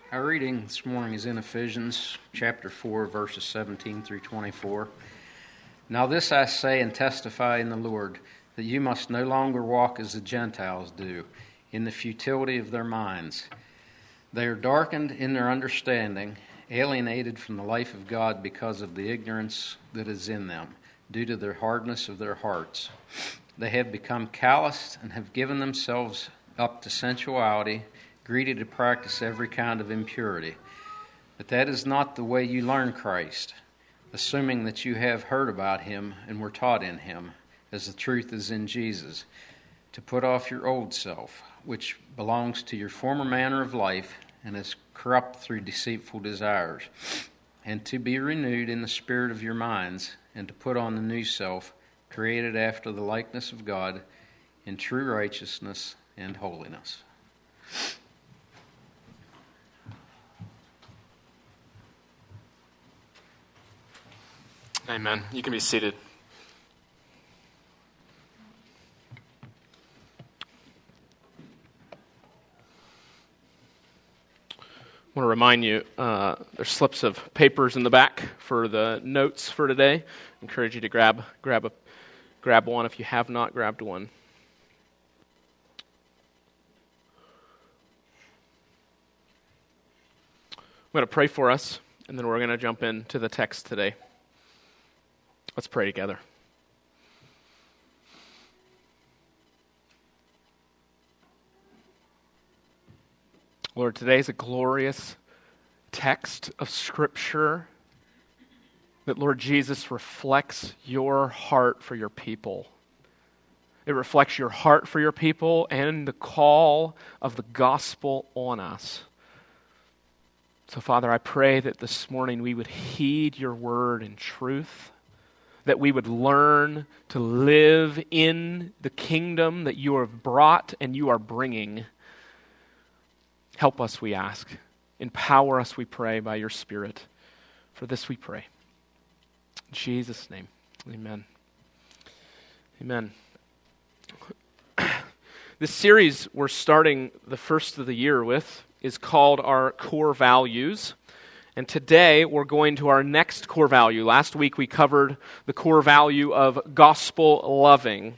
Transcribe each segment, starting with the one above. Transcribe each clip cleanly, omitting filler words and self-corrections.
Our reading this morning is in Ephesians chapter 4, verses 17 through 24. Now this I say and testify in the Lord, that you must no longer walk as the Gentiles do, in the futility of their minds. They are darkened in their understanding, alienated from the life of God because of the ignorance that is in them, due to their hardness of their hearts. They have become calloused and have given themselves up to sensuality, greedy to practice every kind of impurity. But that is not the way you learn Christ, assuming that you have heard about him and were taught in him, as the truth is in Jesus, to put off your old self, which belongs to your former manner of life and is corrupt through deceitful desires, and to be renewed in the spirit of your minds, and to put on the new self, created after the likeness of God, in true righteousness and holiness. Amen. You can be seated. I want to remind you, there's slips of papers in the back for the notes for today. I encourage you to grab one if you have not grabbed one. I'm going to pray for us, and then we're going to jump into the text today. Let's pray together. Lord, today is a glorious text of Scripture that, Lord Jesus, reflects your heart for your people. It reflects your heart for your people and the call of the gospel on us. So, Father, I pray that this morning we would heed your word in truth, that we would learn to live in the kingdom that you have brought and you are bringing. Help us, we ask. Empower us, we pray, by your Spirit. For this we pray. In Jesus' name, amen. Amen. This series we're starting the first of the year with is called our Core Values. And today, we're going to our next core value. Last week, we covered the core value of gospel loving.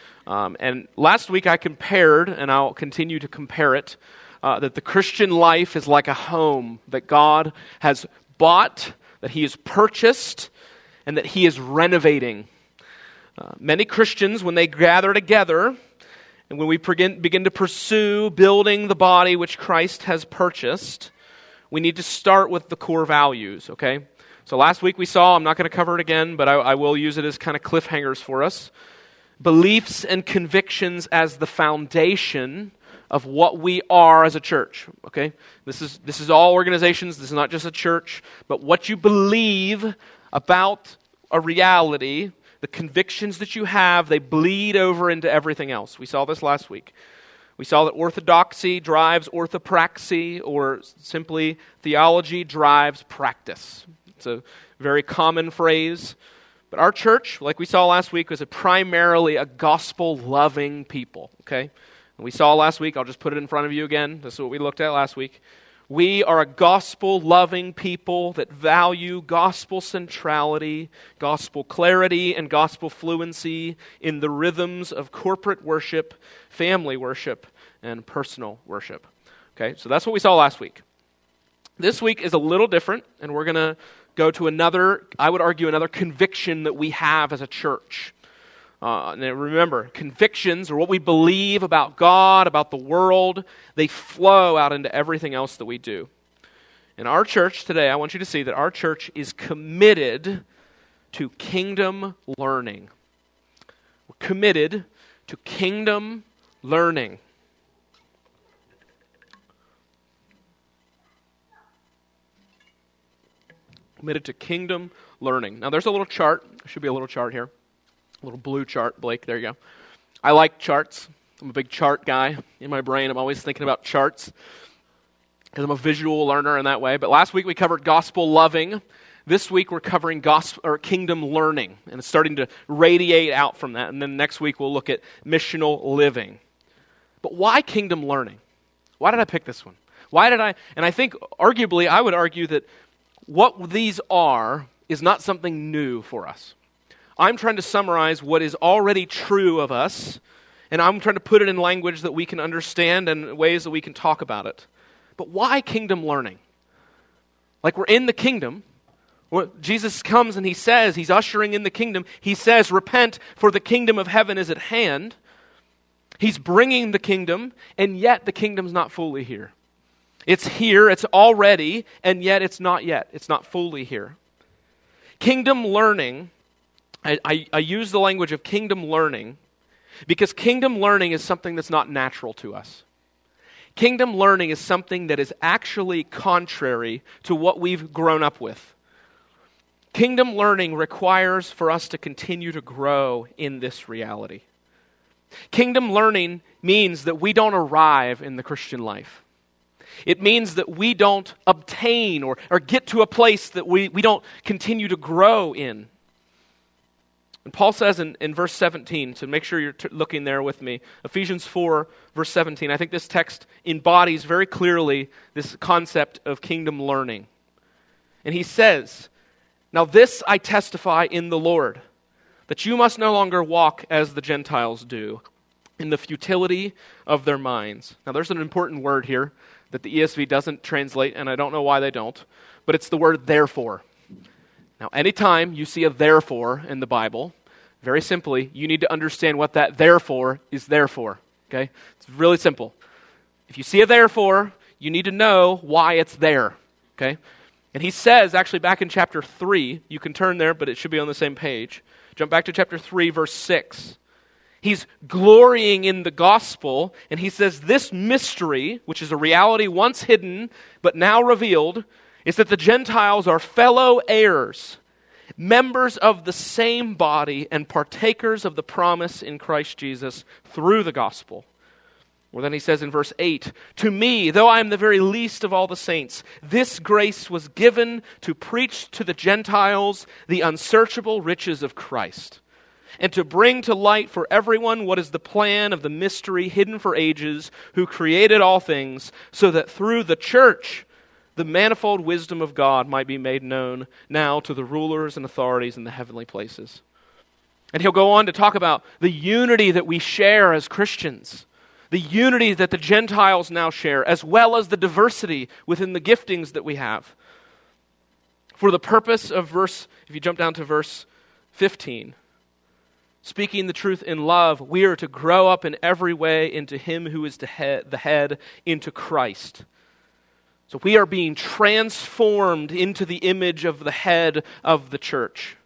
And last week, I compared, and I'll continue to compare it, that the Christian life is like a home that God has bought, that he has purchased, and that he is renovating. Many Christians, when they gather together, and when we begin to pursue building the body which Christ has purchased, we need to start with the core values, okay? So last week we saw, I'm not going to cover it again, but I will use it as kind of cliffhangers for us. Beliefs and convictions as the foundation of what we are as a church, okay? This is all organizations, this is not just a church, but what you believe about a reality, the convictions that you have, they bleed over into everything else. We saw this last week. We saw that orthodoxy drives orthopraxy, or simply theology drives practice. It's a very common phrase. But our church, like we saw last week, was primarily a gospel-loving people. Okay? And we saw last week, I'll just put it in front of you again. This is what we looked at last week. We are a gospel-loving people that value gospel centrality, gospel clarity, and gospel fluency in the rhythms of corporate worship, family worship, and personal worship. Okay, so that's what we saw last week. This week is a little different, and we're going to go to another, I would argue, another conviction that we have as a church. And remember, convictions, or what we believe about God, about the world, they flow out into everything else that we do. In our church today, I want you to see that our church is committed to kingdom learning. We're committed to kingdom learning. Committed to kingdom learning. Now, there's a little chart. There should be a little chart here. A little blue chart, Blake. There you go. I like charts. I'm a big chart guy. In my brain, I'm always thinking about charts because I'm a visual learner in that way. But last week we covered gospel loving. This week we're covering gospel or kingdom learning, and it's starting to radiate out from that. And then next week we'll look at missional living. But why kingdom learning? Why did I pick this one? And I think, arguably, I would argue that what these are is not something new for us. I'm trying to summarize what is already true of us, and I'm trying to put it in language that we can understand and ways that we can talk about it. But why kingdom learning? Like, we're in the kingdom. Jesus comes and he says, he's ushering in the kingdom. He says, repent, for the kingdom of heaven is at hand. He's bringing the kingdom, and yet the kingdom's not fully here. It's here, it's already, and yet it's not yet. It's not fully here. Kingdom learning, I use the language of kingdom learning because kingdom learning is something that's not natural to us. Kingdom learning is something that is actually contrary to what we've grown up with. Kingdom learning requires for us to continue to grow in this reality. Kingdom learning means that we don't arrive in the Christian life. It means that we don't obtain or get to a place that we don't continue to grow in. And Paul says in verse 17, so make sure you're looking there with me, Ephesians 4, verse 17, I think this text embodies very clearly this concept of kingdom learning. And he says, now this I testify in the Lord, that you must no longer walk as the Gentiles do, in the futility of their minds. Now there's an important word here that the ESV doesn't translate, and I don't know why they don't, but it's the word therefore. Now, anytime you see a therefore in the Bible, very simply, you need to understand what that therefore is there for. Okay? It's really simple. If you see a therefore, you need to know why it's there. Okay? And he says, actually back in chapter 3, you can turn there, but it should be on the same page. Jump back to chapter 3, verse 6. He's glorying in the gospel, and he says this mystery, which is a reality once hidden, but now revealed, is that the Gentiles are fellow heirs, members of the same body, and partakers of the promise in Christ Jesus through the gospel. Well, then he says in verse 8, to me, though I am the very least of all the saints, this grace was given to preach to the Gentiles the unsearchable riches of Christ, and to bring to light for everyone what is the plan of the mystery hidden for ages, who created all things, so that through the church the manifold wisdom of God might be made known now to the rulers and authorities in the heavenly places. And he'll go on to talk about the unity that we share as Christians, the unity that the Gentiles now share, as well as the diversity within the giftings that we have. For the purpose of if you jump down to verse 15, speaking the truth in love, we are to grow up in every way into him who is the head, into Christ. So we are being transformed into the image of the head of the church.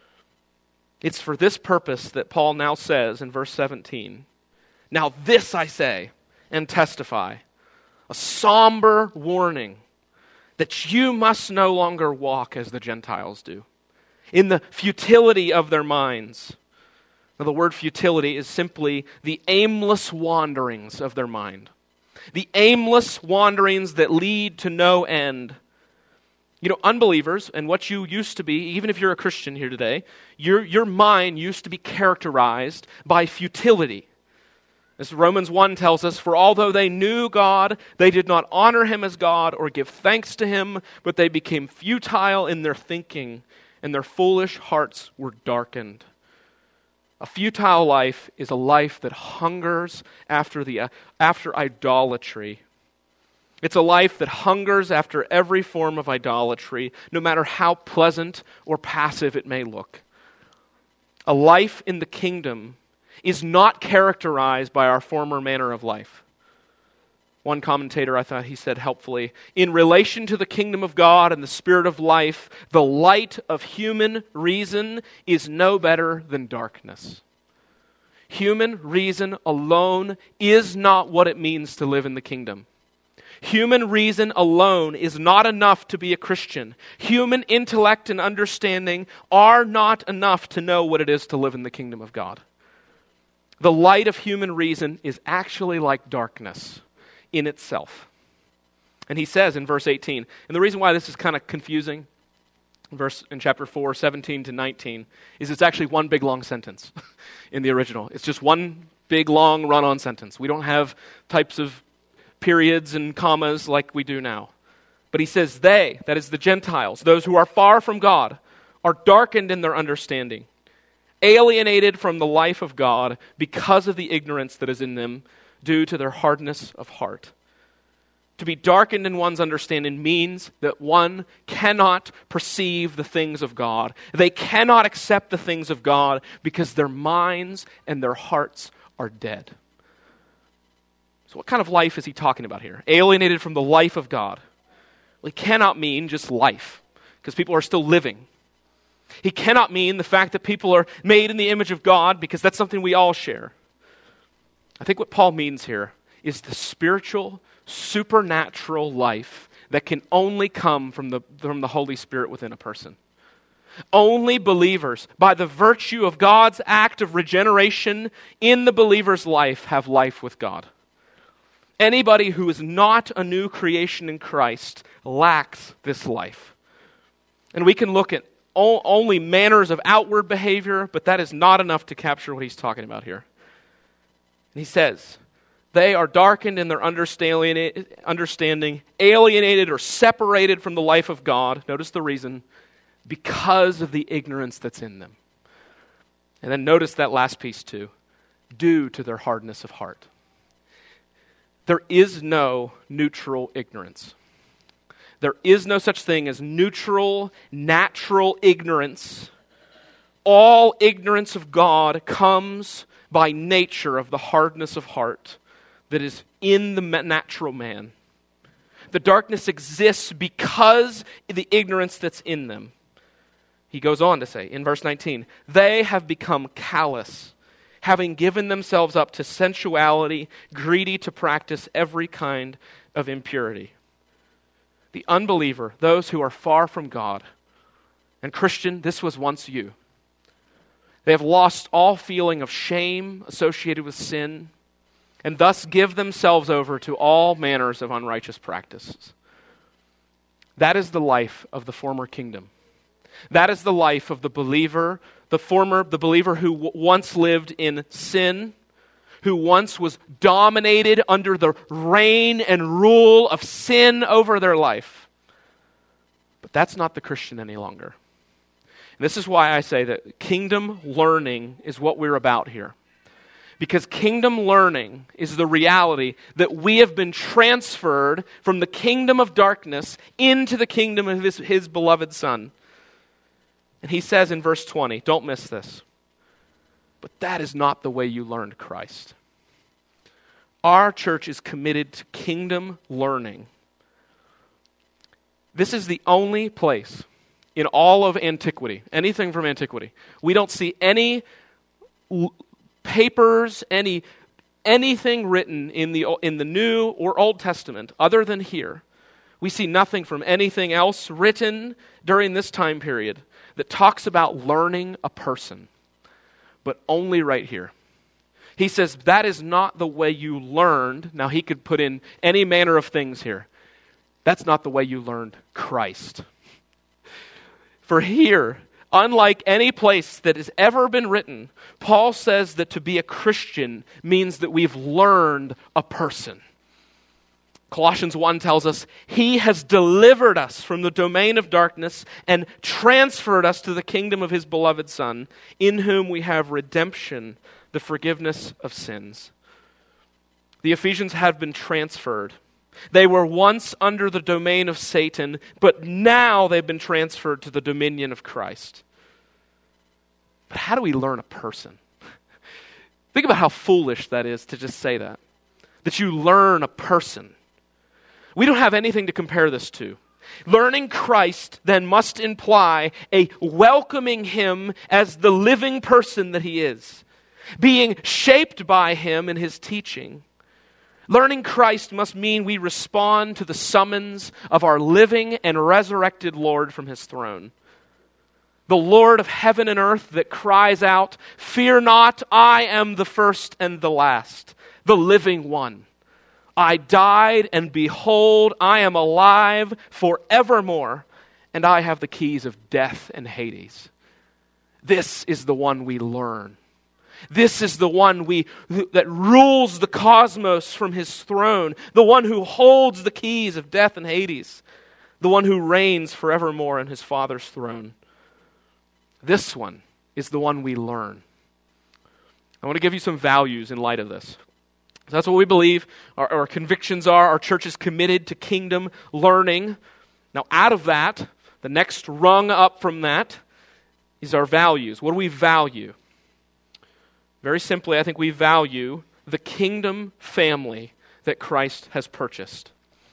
It's for this purpose that Paul now says in verse 17, now this I say and testify, a somber warning that you must no longer walk as the Gentiles do, in the futility of their minds. Now, the word futility is simply the aimless wanderings of their mind. The aimless wanderings that lead to no end. You know, unbelievers, and what you used to be, even if you're a Christian here today, your mind used to be characterized by futility. As Romans 1 tells us, for although they knew God, they did not honor him as God or give thanks to him, but they became futile in their thinking, and their foolish hearts were darkened. A futile life is a life that hungers after idolatry. It's a life that hungers after every form of idolatry, no matter how pleasant or passive it may look. A life in the kingdom is not characterized by our former manner of life. One commentator, I thought he said helpfully, in relation to the kingdom of God and the spirit of life, the light of human reason is no better than darkness. Human reason alone is not what it means to live in the kingdom. Human reason alone is not enough to be a Christian. Human intellect and understanding are not enough to know what it is to live in the kingdom of God. The light of human reason is actually like darkness in itself. And he says in verse 18, and the reason why this is kind of confusing, in chapter 4, 17 to 19, is it's actually one big long sentence in the original. It's just one big long run-on sentence. We don't have types of periods and commas like we do now. But he says they, that is the Gentiles, those who are far from God, are darkened in their understanding, alienated from the life of God because of the ignorance that is in them due to their hardness of heart. To be darkened in one's understanding means that one cannot perceive the things of God. They cannot accept the things of God because their minds and their hearts are dead. So what kind of life is he talking about here? Alienated from the life of God. Well, he cannot mean just life, because people are still living. He cannot mean the fact that people are made in the image of God, because that's something we all share. I think what Paul means here is the spiritual, supernatural life that can only come from the Holy Spirit within a person. Only believers, by the virtue of God's act of regeneration in the believer's life, have life with God. Anybody who is not a new creation in Christ lacks this life. And we can look at only manners of outward behavior, but that is not enough to capture what he's talking about here. And he says, they are darkened in their understanding, alienated or separated from the life of God. Notice the reason. Because of the ignorance that's in them. And then notice that last piece too. Due to their hardness of heart. There is no neutral ignorance. There is no such thing as neutral, natural ignorance. All ignorance of God comes by nature of the hardness of heart that is in the natural man. The darkness exists because of the ignorance that's in them. He goes on to say in verse 19, they have become callous, having given themselves up to sensuality, greedy to practice every kind of impurity. The unbeliever, those who are far from God, and Christian, this was once you. They have lost all feeling of shame associated with sin, and thus give themselves over to all manners of unrighteous practices. That is the life of the former kingdom. That is the life of the believer, the believer who once lived in sin, who once was dominated under the reign and rule of sin over their life. But that's not the Christian any longer. And this is why I say that kingdom learning is what we're about here. Because kingdom learning is the reality that we have been transferred from the kingdom of darkness into the kingdom of his beloved Son. And he says in verse 20, don't miss this, but that is not the way you learned Christ. Our church is committed to kingdom learning. This is the only place in all of antiquity, anything from antiquity, we don't see any papers, anything written in the New or Old Testament other than here. We see nothing from anything else written during this time period that talks about learning a person, but only right here. He says that is not the way you learned. Now he could put in any manner of things here. That's not the way you learned Christ. For here, unlike any place that has ever been written, Paul says that to be a Christian means that we've learned a person. Colossians 1 tells us, he has delivered us from the domain of darkness and transferred us to the kingdom of his beloved Son, in whom we have redemption, the forgiveness of sins. The Ephesians have been transferred. They were once under the domain of Satan, but now they've been transferred to the dominion of Christ. But how do we learn a person? Think about how foolish that is to just say that. That you learn a person. We don't have anything to compare this to. Learning Christ then must imply a welcoming him as the living person that he is, being shaped by him in his teaching. Learning Christ must mean we respond to the summons of our living and resurrected Lord from his throne. The Lord of heaven and earth that cries out, "Fear not, I am the first and the last, the living one. I died, and behold, I am alive forevermore, and I have the keys of death and Hades." This is the one we learn. This is the one that rules the cosmos from his throne, the one who holds the keys of death and Hades, the one who reigns forevermore on his Father's throne. This one is the one we learn. I want to give you some values in light of this. So that's what we believe our convictions are. Our church is committed to kingdom learning. Now, out of that, the next rung up from that is our values. What do we value? Very simply, I think we value the kingdom family that Christ has purchased.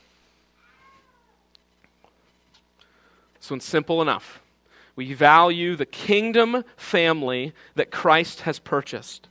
This one's simple enough. We value the kingdom family that Christ has purchased.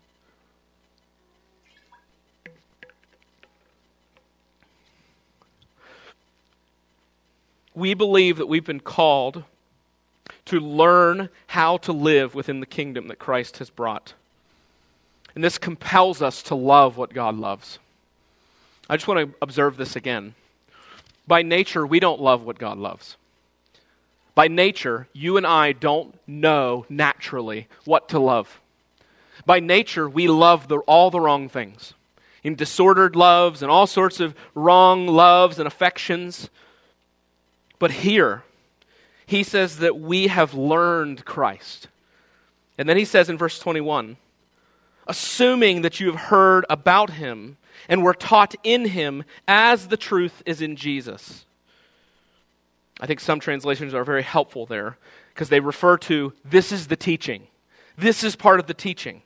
We believe that we've been called to learn how to live within the kingdom that Christ has brought. And this compels us to love what God loves. I just want to observe this again. By nature, we don't love what God loves. By nature, you and I don't know naturally what to love. By nature, we love all the wrong things. In disordered loves and all sorts of wrong loves and affections. But here, he says that we have learned Christ. And then he says in verse 21, assuming that you have heard about him and were taught in him as the truth is in Jesus. I think some translations are very helpful there because they refer to this is the teaching. This is part of the teaching.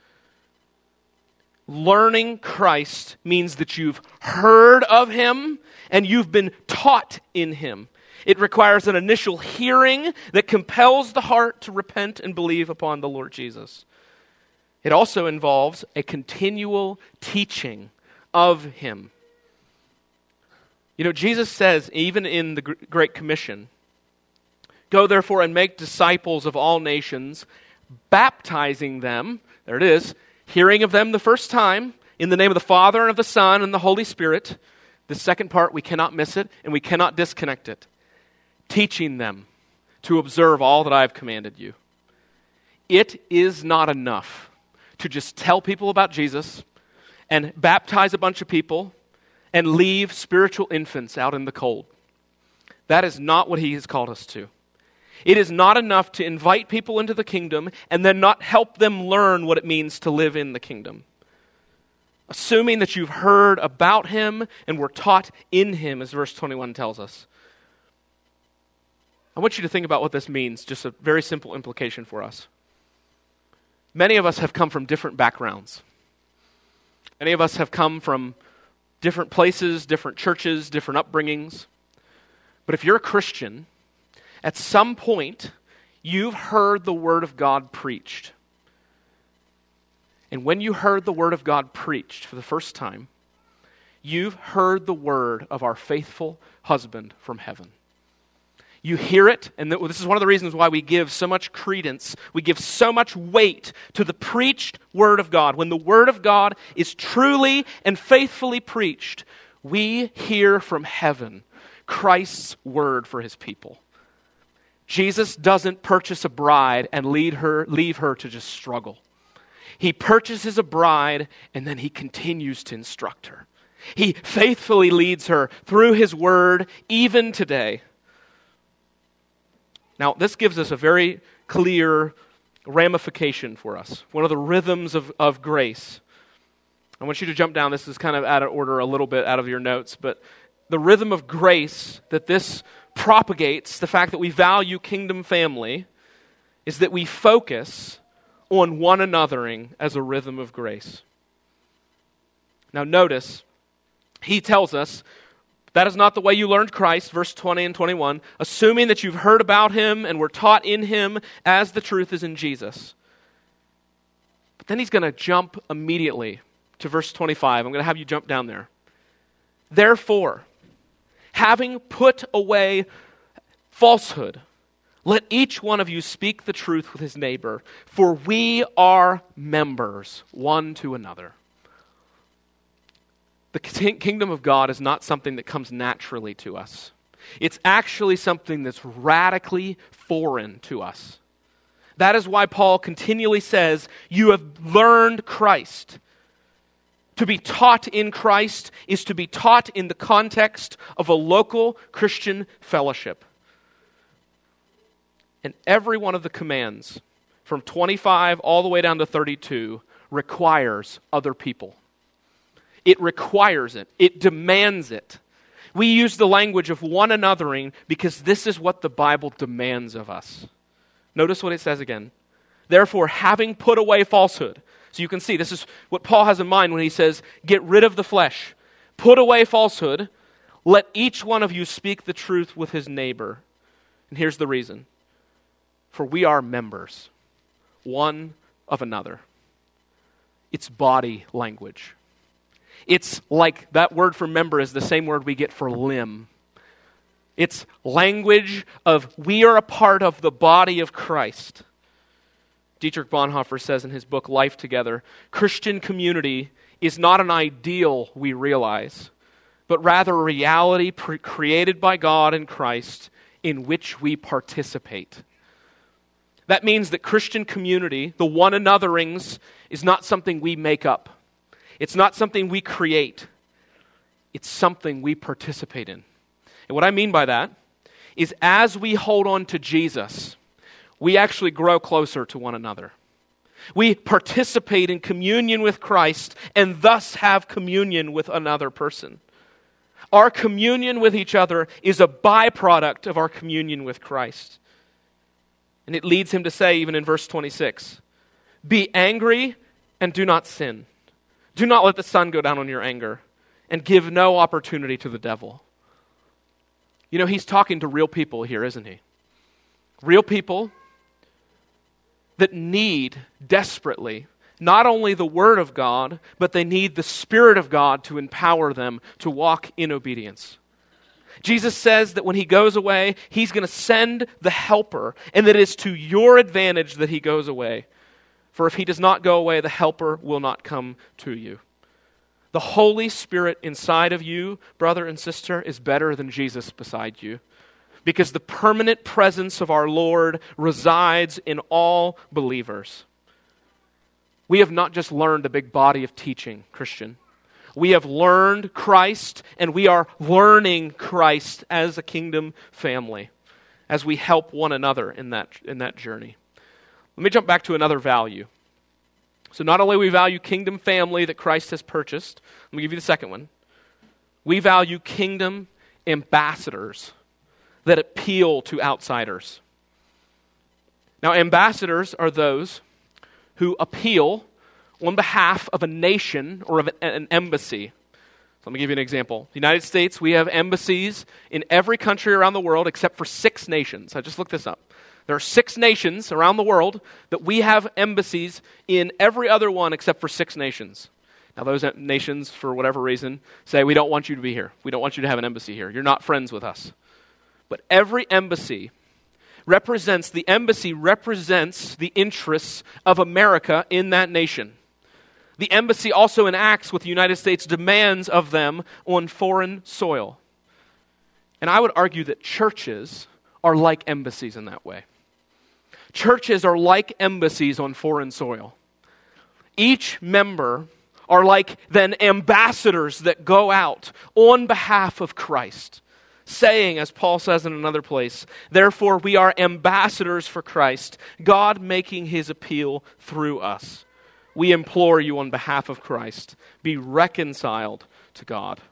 Learning Christ means that you've heard of him and you've been taught in him. It requires an initial hearing that compels the heart to repent and believe upon the Lord Jesus. It also involves a continual teaching of him. You know, Jesus says, even in the Great Commission, go therefore and make disciples of all nations, baptizing them, there it is, hearing of them the first time, in the name of the Father and of the Son and the Holy Spirit. The second part, we cannot miss it and we cannot disconnect it. Teaching them to observe all that I have commanded you. It is not enough to just tell people about Jesus and baptize a bunch of people and leave spiritual infants out in the cold. That is not what he has called us to. It is not enough to invite people into the kingdom and then not help them learn what it means to live in the kingdom. Assuming that you've heard about him and were taught in him, as verse 21 tells us. I want you to think about what this means, just a very simple implication for us. Many of us have come from different backgrounds. Many of us have come from different places, different churches, different upbringings. But if you're a Christian, at some point, you've heard the Word of God preached. And when you heard the Word of God preached for the first time, you've heard the word of our faithful husband from heaven. You hear it, and this is one of the reasons why we give so much credence, we give so much weight to the preached Word of God. When the Word of God is truly and faithfully preached, we hear from heaven Christ's word for his people. Jesus doesn't purchase a bride and leave her to just struggle. He purchases a bride, and then he continues to instruct her. He faithfully leads her through his word, even today. Now, this gives us a very clear ramification for us. One of the rhythms of grace. I want you to jump down. This is kind of out of order a little bit out of your notes, but the rhythm of grace that this propagates, the fact that we value kingdom family, is that we focus on one anothering as a rhythm of grace. Now notice, he tells us, that is not the way you learned Christ, verse 20 and 21, assuming that you've heard about him and were taught in him as the truth is in Jesus. But then he's going to jump immediately to verse 25. I'm going to have you jump down there. Therefore, having put away falsehood, let each one of you speak the truth with his neighbor, for we are members one to another. The kingdom of God is not something that comes naturally to us. It's actually something that's radically foreign to us. That is why Paul continually says, you have learned Christ. To be taught in Christ is to be taught in the context of a local Christian fellowship. And every one of the commands, from 25 all the way down to 32, requires other people. It requires it. It demands it. We use the language of one anothering because this is what the Bible demands of us. Notice what it says again. Therefore, having put away falsehood. So you can see this is what Paul has in mind when he says, get rid of the flesh. Put away falsehood. Let each one of you speak the truth with his neighbor. And here's the reason. For we are members, one of another. It's body language. It's like that word for member is the same word we get for limb. It's language of we are a part of the body of Christ. Dietrich Bonhoeffer says in his book, Life Together, Christian community is not an ideal we realize, but rather a reality created by God in Christ in which we participate. That means that Christian community, the one anotherings, is not something we make up. It's not something we create. It's something we participate in. And what I mean by that is as we hold on to Jesus, we actually grow closer to one another. We participate in communion with Christ and thus have communion with another person. Our communion with each other is a byproduct of our communion with Christ. And it leads him to say, even in verse 26, be angry and do not sin. Do not let the sun go down on your anger and give no opportunity to the devil. You know, he's talking to real people here, isn't he? Real people that need desperately not only the Word of God, but they need the Spirit of God to empower them to walk in obedience. Jesus says that when he goes away, he's going to send the helper, and that it is to your advantage that he goes away. For if he does not go away, the helper will not come to you. The Holy Spirit inside of you, brother and sister, is better than Jesus beside you. Because the permanent presence of our Lord resides in all believers. We have not just learned a big body of teaching, Christian. We have learned Christ, and we are learning Christ as a kingdom family, as we help one another in that journey. Let me jump back to another value. So not only we value kingdom family that Christ has purchased, let me give you the second one. We value kingdom ambassadors that appeal to outsiders. Now, ambassadors are those who appeal on behalf of a nation or of an embassy. So let me give you an example. The United States, we have embassies in every country around the world except for 6 nations. I just looked this up. There are 6 nations around the world that we have embassies in every other one except for 6 nations. Now those nations, for whatever reason, say, we don't want you to be here. We don't want you to have an embassy here. You're not friends with us. But every embassy represents the interests of America in that nation. The embassy also enacts what the United States demands of them on foreign soil. And I would argue that churches are like embassies in that way. Churches are like embassies on foreign soil. Each member are like then ambassadors that go out on behalf of Christ, saying, as Paul says in another place, therefore we are ambassadors for Christ, God making his appeal through us. We implore you on behalf of Christ, be reconciled to God.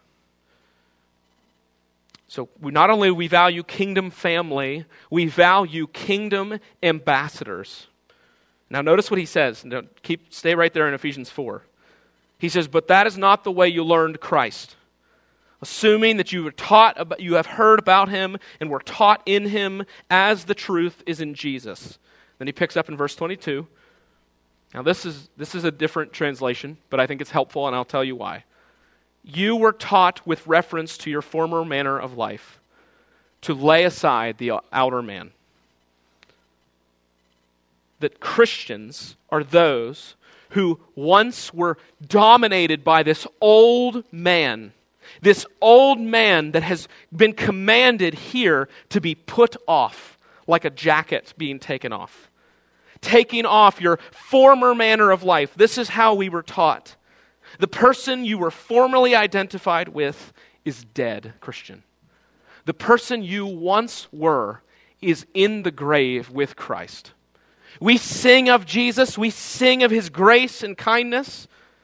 So not only do we value kingdom family, we value kingdom ambassadors. Now notice what he says. Stay right there in Ephesians 4. He says, but that is not the way you learned Christ. Assuming that you have heard about him and were taught in him as the truth is in Jesus. Then he picks up in verse 22. Now this is a different translation, but I think it's helpful and I'll tell you why. You were taught with reference to your former manner of life to lay aside the outer man. That Christians are those who once were dominated by this old man that has been commanded here to be put off like a jacket being taken off. taking off your former manner of life. This is how we were taught. The person you were formerly identified with is dead, Christian. The person you once were is in the grave with Christ. We sing of Jesus. We sing of his grace and kindness.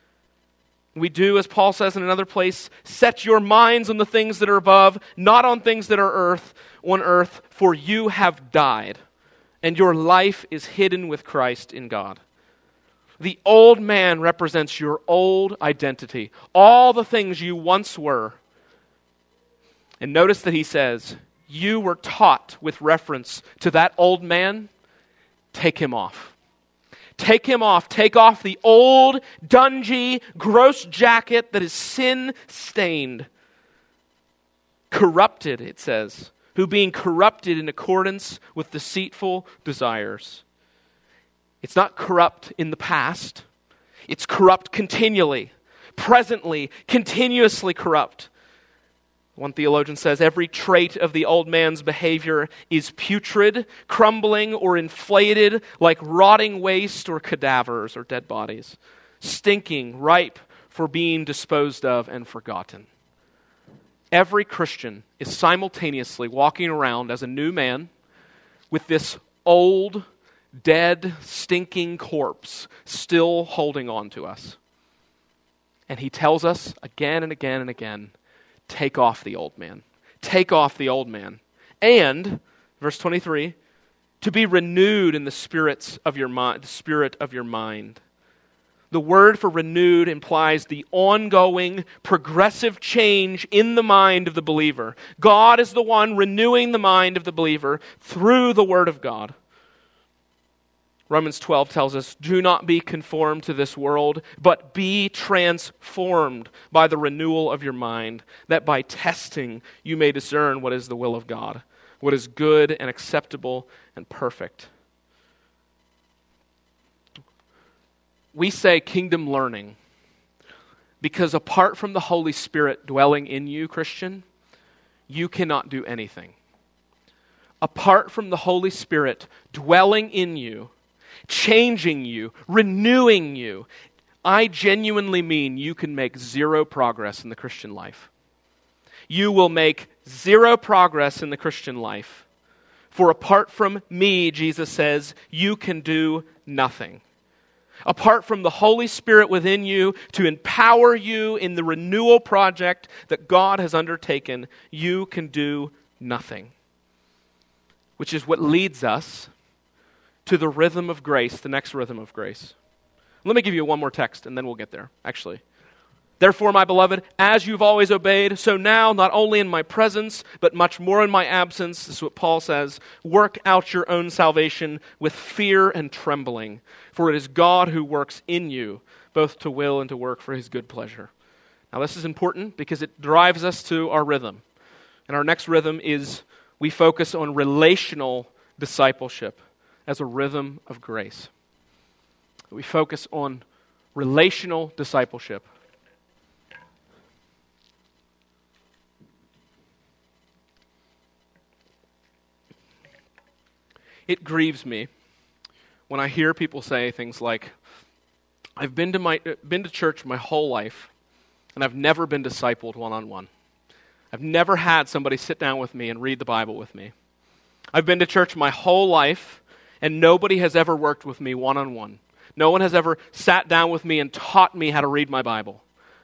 We do, as Paul says in another place, set your minds on the things that are above, not on things that are on earth, for you have died, and your life is hidden with Christ in God. The old man represents your old identity, all the things you once were. And notice that he says, you were taught with reference to that old man, take him off. Take him off. Take off the old, dungy, gross jacket that is sin-stained. Corrupted, it says, who being corrupted in accordance with deceitful desires. It's not corrupt in the past. It's corrupt continually, presently, continuously corrupt. One theologian says, every trait of the old man's behavior is putrid, crumbling, or inflated like rotting waste or cadavers or dead bodies, stinking, ripe for being disposed of and forgotten. Every Christian is simultaneously walking around as a new man with this old, dead, stinking corpse still holding on to us. And he tells us again and again and again, take off the old man. Take off the old man. And, verse 23, to be renewed in the spirit of your mind. The word for renewed implies the ongoing, progressive change in the mind of the believer. God is the one renewing the mind of the believer through the Word of God. Romans 12 tells us, do not be conformed to this world, but be transformed by the renewal of your mind, that by testing you may discern what is the will of God, what is good and acceptable and perfect. We say kingdom learning because apart from the Holy Spirit dwelling in you, Christian, you cannot do anything. Apart from the Holy Spirit dwelling in you, changing you, renewing you, I genuinely mean you can make zero progress in the Christian life. You will make zero progress in the Christian life. For apart from me, Jesus says, you can do nothing. Apart from the Holy Spirit within you to empower you in the renewal project that God has undertaken, you can do nothing. Which is what leads us to the rhythm of grace, the next rhythm of grace. Let me give you one more text and then we'll get there, actually. Therefore, my beloved, as you've always obeyed, so now, not only in my presence, but much more in my absence, this is what Paul says, work out your own salvation with fear and trembling, for it is God who works in you, both to will and to work for his good pleasure. Now, this is important because it drives us to our rhythm. And our next rhythm is we focus on relational discipleship as a rhythm of grace. We focus on relational discipleship. It grieves me when I hear people say things like, I've been to church my whole life, and I've never been discipled one-on-one. I've never had somebody sit down with me and read the Bible with me. I've been to church my whole life, and nobody has ever worked with me one-on-one. No one has ever sat down with me and taught me how to read my Bible.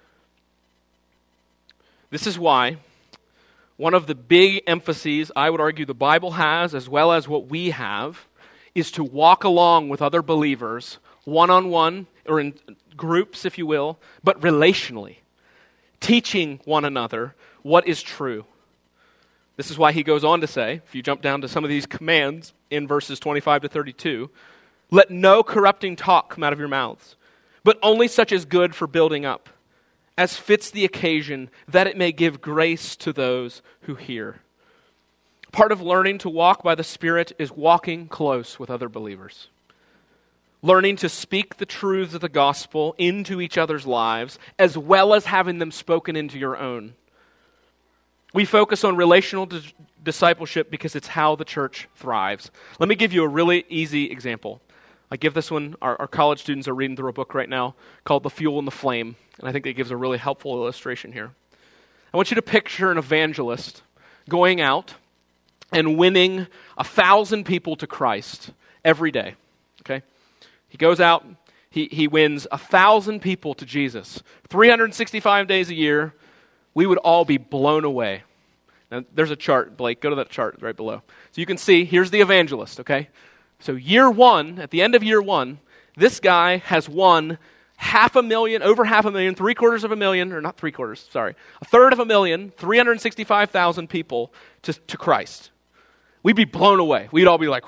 This is why one of the big emphases I would argue the Bible has, as well as what we have, is to walk along with other believers, one-on-one, or in groups, if you will, but relationally, teaching one another what is true. This is why he goes on to say, if you jump down to some of these commands in verses 25 to 32, let no corrupting talk come out of your mouths, but only such as good for building up, as fits the occasion, that it may give grace to those who hear. Part of learning to walk by the Spirit is walking close with other believers. Learning to speak the truths of the gospel into each other's lives, as well as having them spoken into your own. We focus on relational discipleship because it's how the church thrives. Let me give you a really easy example. I give this one, our college students are reading through a book right now called The Fuel and the Flame, and I think it gives a really helpful illustration here. I want you to picture an evangelist going out and winning 1,000 people to Christ every day, okay? He goes out, he wins 1,000 people to Jesus. 365 days a year, we would all be blown away. Now, there's a chart, Blake. Go to that chart right below. So you can see, here's the evangelist, okay? So year one, at the end of year one, this guy has won 500,000, over 500,000, 750,000, or not 3/4, sorry, 1/3 365,000 people to Christ. We'd be blown away. We'd all be like,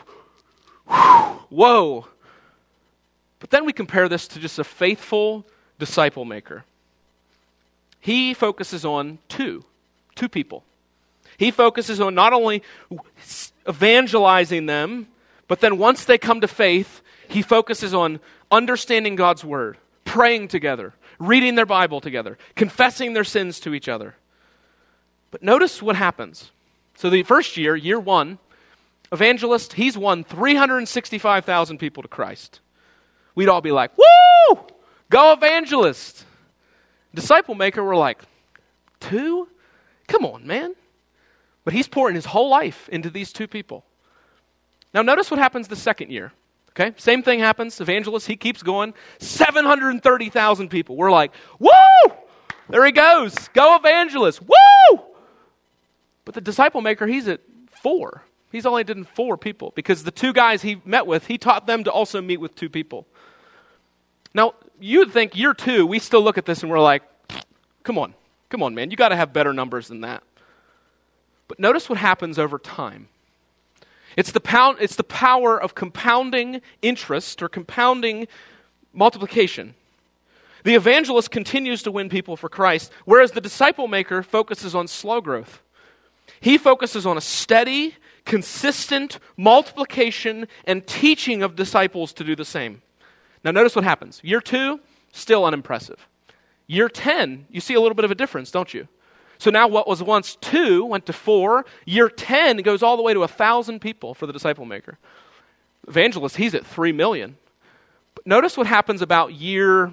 whoa. But then we compare this to just a faithful disciple maker. He focuses on two people. He focuses on not only evangelizing them, but then once they come to faith, he focuses on understanding God's word, praying together, reading their Bible together, confessing their sins to each other. But notice what happens. So the first year, year one, evangelist, he's won 365,000 people to Christ. We'd all be like, woo! Go evangelist! Disciple maker, we're like, 2? Come on, man. But he's pouring his whole life into these 2 people. Now notice what happens the second year. Okay, same thing happens. Evangelist, he keeps going. 730,000 people. We're like, woo! There he goes. Go evangelist. Woo! But the disciple maker, he's at 4. He's only done 4 people because the 2 guys he met with, he taught them to also meet with 2 people. Now, you'd think year 2, we still look at this and we're like, come on, man. You got to have better numbers than that. But notice what happens over time. It's the power of compounding interest or compounding multiplication. The evangelist continues to win people for Christ, whereas the disciple maker focuses on slow growth. He focuses on a steady, consistent multiplication and teaching of disciples to do the same. Now notice what happens. Year 2, still unimpressive. Year 10, you see a little bit of a difference, don't you? So now what was once 2 went to 4. Year 10 goes all the way to 1,000 people for the disciple maker. Evangelist, he's at 3 million. But notice what happens about year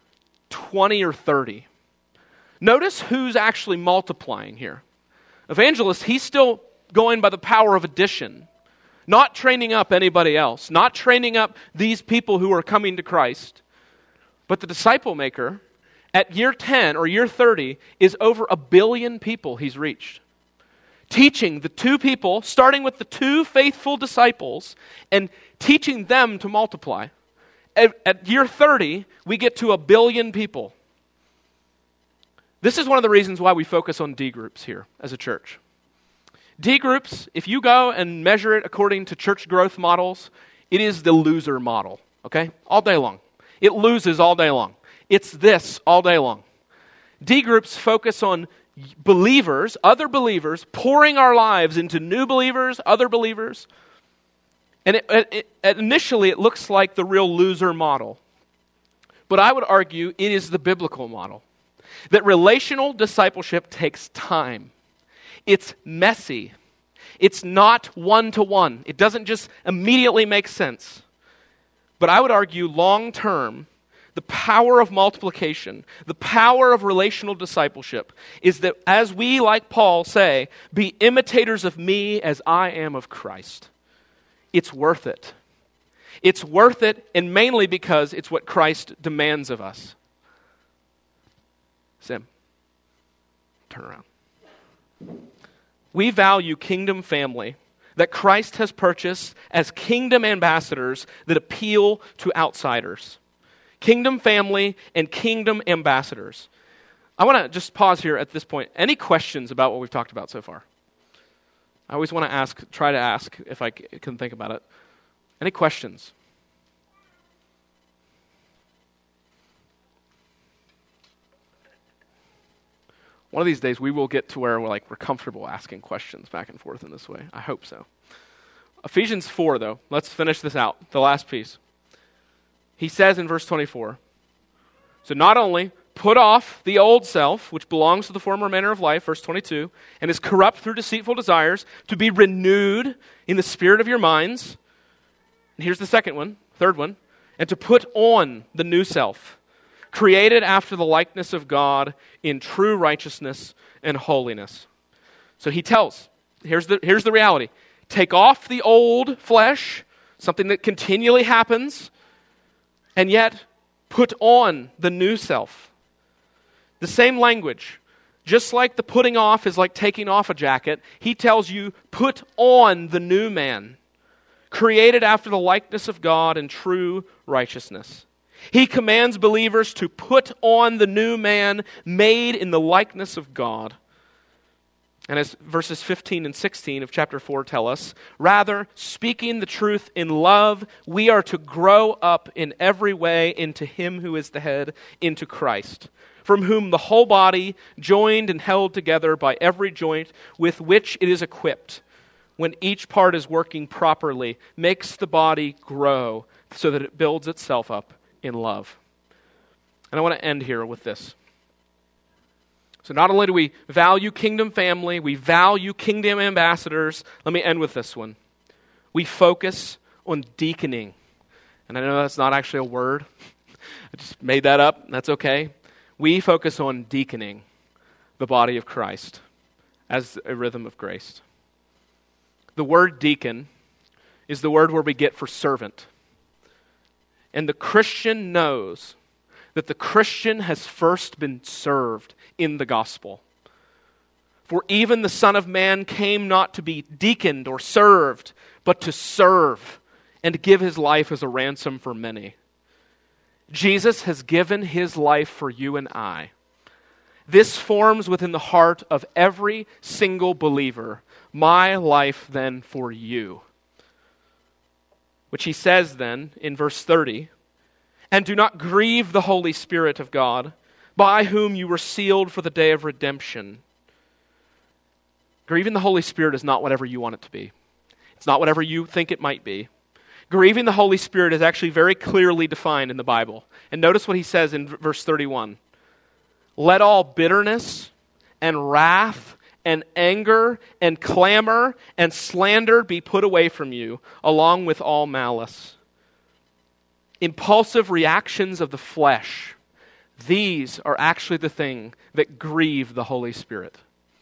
20 or 30. Notice who's actually multiplying here. Evangelist, he's still going by the power of addition, not training up anybody else, not training up these people who are coming to Christ. But the disciple maker, at year 10 or year 30, is over 1 billion people he's reached. Teaching the 2 people, starting with the 2 faithful disciples, and teaching them to multiply. At year 30, we get to 1 billion people. This is one of the reasons why we focus on D groups here as a church. D groups, if you go and measure it according to church growth models, it is the loser model, okay? All day long. It loses all day long. It's this all day long. D groups focus on believers, other believers, pouring our lives into new believers, other believers. And initially it looks like the real loser model. But I would argue it is the biblical model. That relational discipleship takes time. It's messy. It's not one-to-one. It doesn't just immediately make sense. But I would argue long-term, the power of multiplication, the power of relational discipleship is that as we, like Paul, say, be imitators of me as I am of Christ. It's worth it. It's worth it, and mainly because it's what Christ demands of us. Sim, turn around. We value kingdom family that Christ has purchased as kingdom ambassadors that appeal to outsiders. Kingdom family and kingdom ambassadors. I want to just pause here at this point. Any questions about what we've talked about so far? I always want to try to ask if I can think about it. Any questions? One of these days we will get to where we're comfortable asking questions back and forth in this way. I hope so. Ephesians 4, though. Let's finish this out. The last piece. He says in verse 24, so not only put off the old self, which belongs to the former manner of life, verse 22, and is corrupt through deceitful desires, to be renewed in the spirit of your minds. And here's the second one. Third one, and to put on the new self, created after the likeness of God in true righteousness and holiness. So he tells, here's the reality. Take off the old flesh, something that continually happens, and yet put on the new self. The same language. Just like the putting off is like taking off a jacket, he tells you, put on the new man, created after the likeness of God in true righteousness. He commands believers to put on the new man made in the likeness of God. And as verses 15 and 16 of chapter 4 tell us, rather, speaking the truth in love, we are to grow up in every way into Him who is the head, into Christ, from whom the whole body, joined and held together by every joint with which it is equipped, when each part is working properly, makes the body grow so that it builds itself up in love. And I want to end here with this. So not only do we value kingdom family, we value kingdom ambassadors. Let me end with this one. We focus on deaconing. And I know that's not actually a word. I just made that up. That's okay. We focus on deaconing the body of Christ as a rhythm of grace. The word deacon is the word where we get for servant. And the Christian knows that the Christian has first been served in the gospel. For even the Son of Man came not to be deaconed or served, but to serve and give His life as a ransom for many. Jesus has given His life for you and I. This forms within the heart of every single believer, my life then for you. Which He says then in verse 30, and do not grieve the Holy Spirit of God, by whom you were sealed for the day of redemption. Grieving the Holy Spirit is not whatever you want it to be. It's not whatever you think it might be. Grieving the Holy Spirit is actually very clearly defined in the Bible. And notice what he says in verse 31. Let all bitterness and wrath and anger and clamor and slander be put away from you, along with all malice. Impulsive reactions of the flesh, these are actually the thing that grieve the Holy Spirit.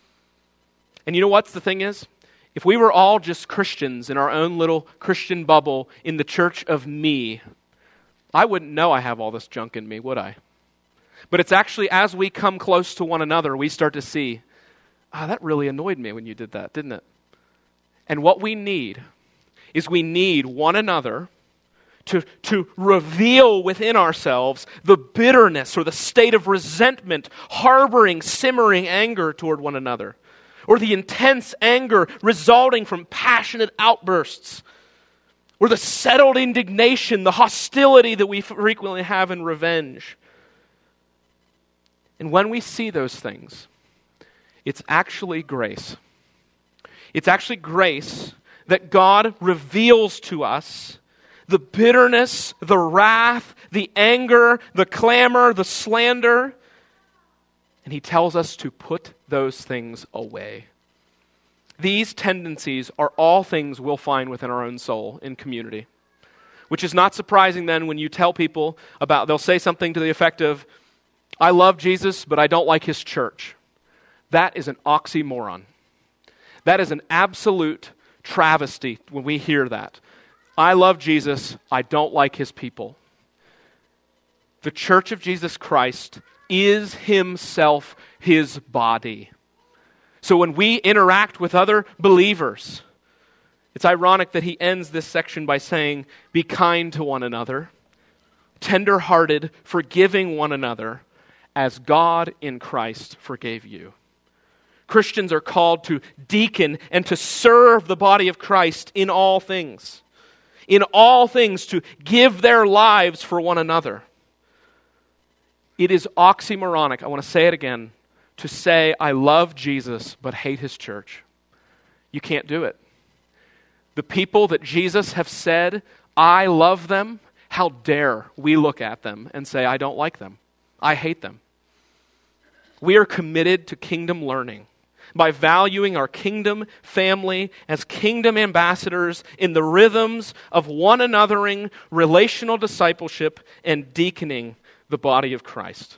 And you know what the thing is? If we were all just Christians in our own little Christian bubble in the church of me, I wouldn't know I have all this junk in me, would I? But it's actually as we come close to one another, we start to see, that really annoyed me when you did that, didn't it? And what we need is we need one another to reveal within ourselves the bitterness or the state of resentment, harboring, simmering anger toward one another, or the intense anger resulting from passionate outbursts, or the settled indignation, the hostility that we frequently have in revenge. And when we see those things, it's actually grace. It's actually grace that God reveals to us the bitterness, the wrath, the anger, the clamor, the slander. And He tells us to put those things away. These tendencies are all things we'll find within our own soul in community. Which is not surprising then when you tell people about, they'll say something to the effect of, I love Jesus, but I don't like His church. That is an oxymoron. That is an absolute travesty when we hear that. I love Jesus, I don't like His people. The church of Jesus Christ is Himself His body. So when we interact with other believers, it's ironic that he ends this section by saying, be kind to one another, tender-hearted, forgiving one another, as God in Christ forgave you. Christians are called to deacon and to serve the body of Christ in all things. In all things, to give their lives for one another. It is oxymoronic, I want to say it again, to say, I love Jesus but hate His church. You can't do it. The people that Jesus have said, I love them, how dare we look at them and say, I don't like them. I hate them. We are committed to kingdom learning. by valuing our kingdom family as kingdom ambassadors in the rhythms of one anothering, relational discipleship, and deaconing the body of Christ.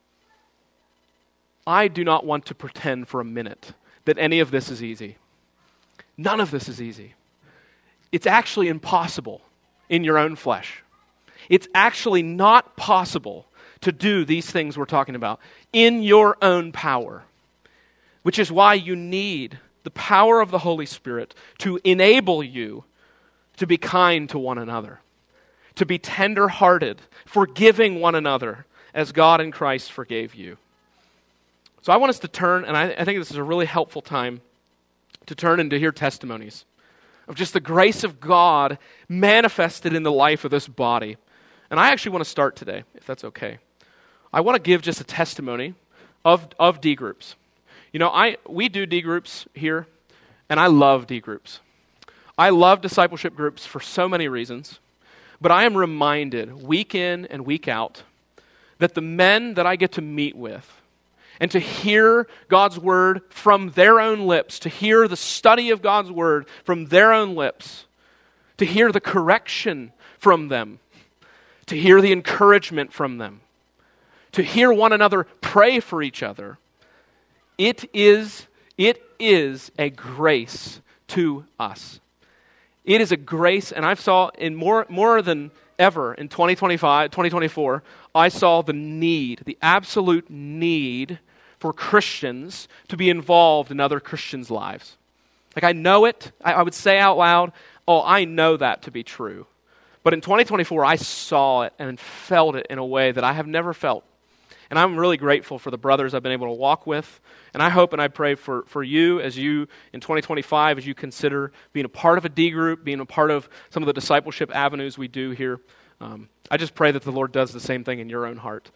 I do not want to pretend for a minute that any of this is easy. None of this is easy. It's actually impossible in your own flesh. It's actually not possible to do these things we're talking about in your own power, which is why you need the power of the Holy Spirit to enable you to be kind to one another, to be tender-hearted, forgiving one another as God in Christ forgave you. So I want us to turn, and I think this is a really helpful time to turn and to hear testimonies of just the grace of God manifested in the life of this body. And I actually want to start today, if that's okay. I want to give just a testimony of D groups. You know, we do D groups here, and I love D groups. I love discipleship groups for so many reasons, but I am reminded week in and week out that the men that I get to meet with and to hear God's word from their own lips, to hear the study of God's word from their own lips, to hear the correction from them, to hear the encouragement from them, to hear one another pray for each other, it is a grace to us. It is a grace, and I saw in more than ever in 2024, I saw the need, the absolute need for Christians to be involved in other Christians' lives. Like I know it, I would say out loud, oh, I know that to be true. But in 2024, I saw it and felt it in a way that I have never felt. And I'm really grateful for the brothers I've been able to walk with. And I hope and I pray for you as you, in 2025, as you consider being a part of a D group, being a part of some of the discipleship avenues we do here. I just pray that the Lord does the same thing in your own heart.